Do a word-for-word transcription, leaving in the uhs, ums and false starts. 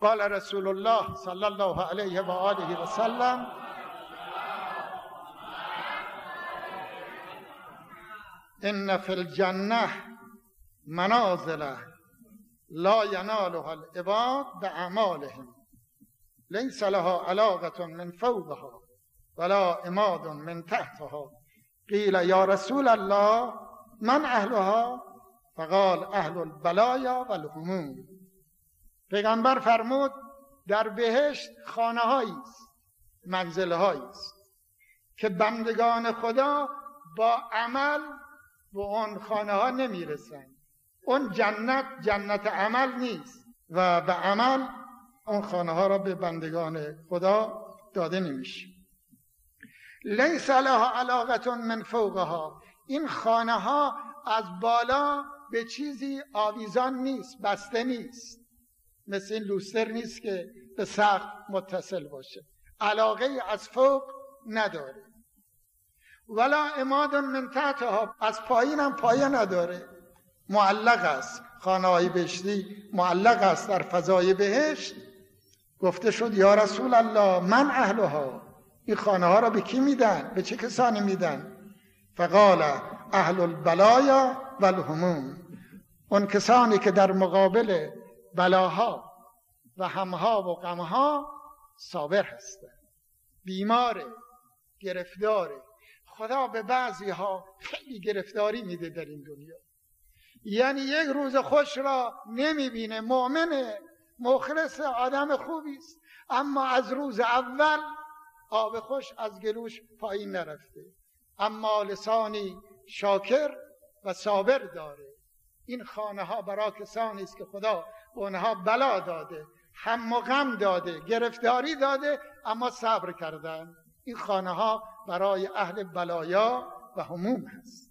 قال رسول الله صلی الله علیه و آله و سلم ان فی الجنه منازل لا ینالها العباد باعمالهم لیس لها علاقة من فوقها ولا عماد من تحتها قیل یا رسول الله من اهلها فقال اهل البلایا و الهموم. پیغمبر فرمود در بهشت خانه هایی است، منزل هایی است که بندگان خدا با عمل به اون خانه ها نمی رسند. اون جنت جنت عمل نیست و به عمل اون خانه ها را به بندگان خدا داده نمیشه. لیس لها علاقة من فوقها، این خانه ها از بالا به چیزی آویزان نیست، بسته نیست، مثل این لوستر نیست که به سقف متصل باشه، علاقه از فوق نداره. ولا عماد من تحتها، از پایین هم پایه نداره، معلق است. خانه های بهشتی معلق است در فضای بهشت. گفته شد یا رسول الله من اهلها، این خانه ها را به کی میدن؟ به چه کسانی میدن؟ فقال اهل البلایا و الهموم، اون کسانی که در مقابل بلاها و همها و غمها صابر هستند. بیماره، گرفتاره. خدا به بعضی ها خیلی گرفتاری میده در این دنیا، یعنی یک روز خوش را نمیبینه. مؤمنه، مخلص، آدم خوبی است، اما از روز اول آب خوش از گلوش پایین نرفته، اما لسانی شاکر و صابر داره. این خانه ها برای کسانی است که خدا به اونها بلا داده، هم و غم داده، گرفتاری داده، اما صبر کردن. این خانه ها برای اهل بلایا و هموم هست.